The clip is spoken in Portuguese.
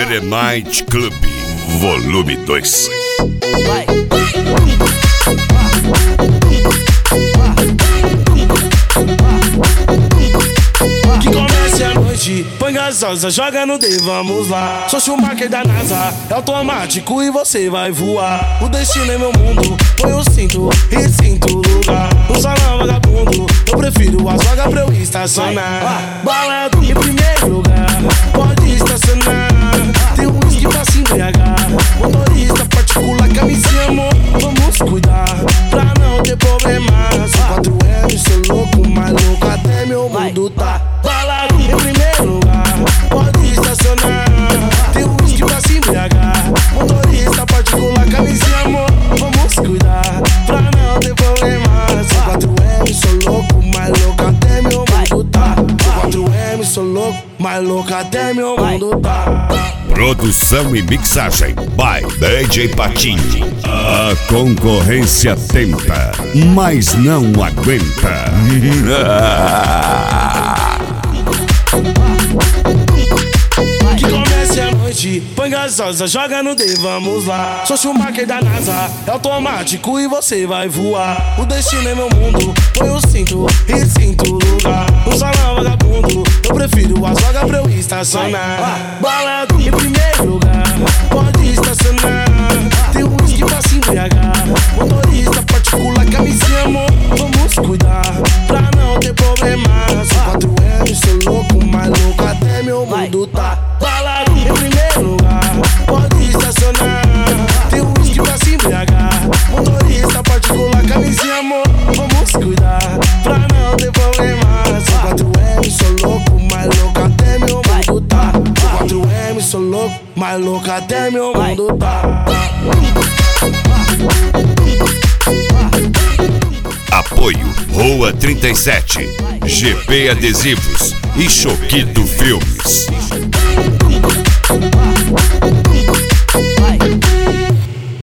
Night Club, volume 2. Que comece a noite, põe gasosa, joga no D, vamos lá. Sou Schumacher da NASA, é automático e você vai voar. O destino é meu mundo, põe o cinto e sinto o lugar. Um salão vagabundo, eu prefiro as vagas pra eu estacionar. Balada em primeiro lugar, pode estacionar. Tem um whisky pra se embriagar. Motorista particular, camisinha, amor, vamos cuidar pra não ter problemas. Sou 4M, sou louco, mais louco até meu mundo tá. Balada em primeiro lugar, pode estacionar. Tem um whisky pra se embriagar. Motorista particular, camisinha, amor, vamos cuidar pra não ter problemas. Sou 4M, sou louco, mais louco até meu mundo tá. Sou 4M, sou louco, mais louco até meu mundo tá. Produção e mixagem by DJ Patinho. A concorrência tenta, mas não aguenta. Que comece a noite, põe gasosa, joga no D, vamos lá. Sou Schumacher da NASA, é automático e você vai voar. O destino é meu mundo, põe o cinto e sinto o lugar. Um salão vagabundo, eu prefiro as vagas pra eu estacionar. Balada em primeiro lugar, pode estacionar. Tem um whisky pra se embriagar. Motorista particular, camisinha, amor, vamos cuidar pra não ter problemas. Sou 4M, sou louco, mais louco até meu mundo tá. Balada em primeiro lugar, pode estacionar. Tem um whisky pra se embriagar. Motorista particular, camisinha, amor, vamos cuidar pra não ter problemas. Sou 4M, sou louco, mais louco até meu mundo tá. Sou 4M, sou louco, mais louco até meu mundo tá. Apoio Rua 37, GP Adesivos e Choquito Filmes.